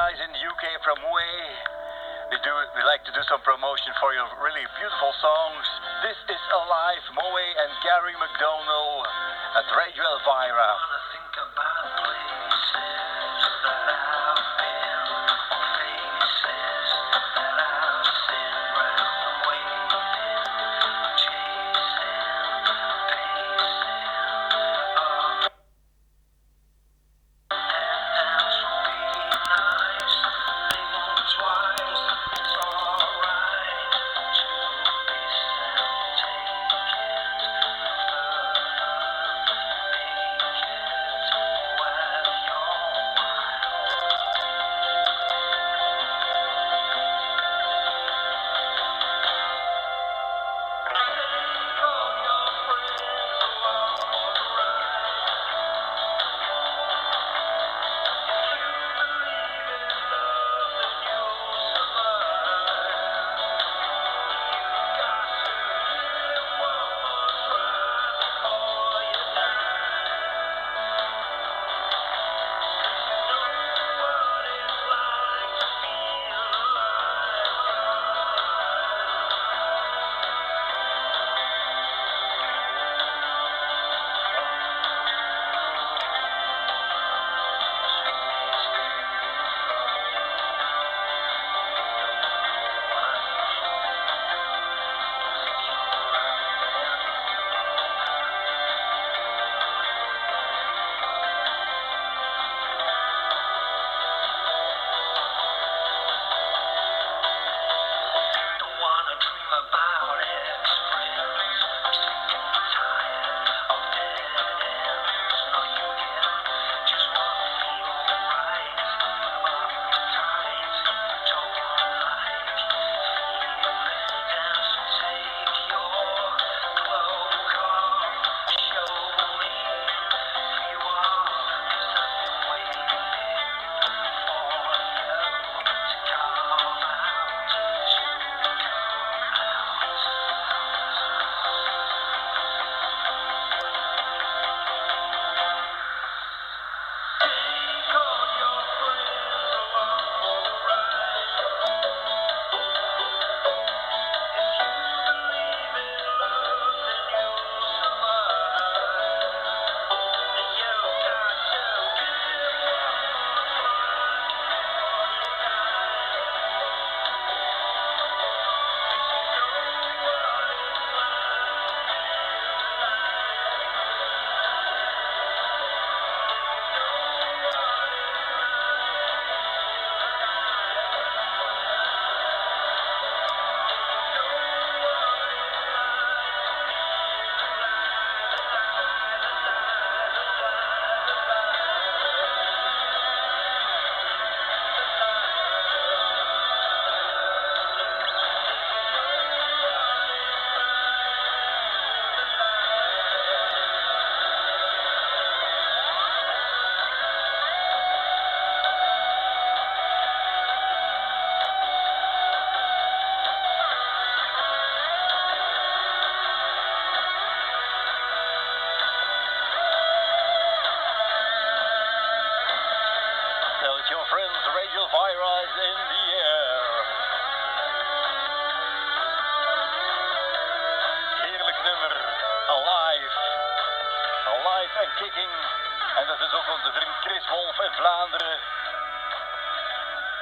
guys in the UK from Way. We like to do some promotion for your really beautiful songs. This is Alive, Moe and Gary McDonald at Radio Elvira. Your friends, Radio Elvira is in the air. Heerlijk nummer, Alive. Alive en Kicking. En dat is ook onze vriend Chris Wolf in Vlaanderen.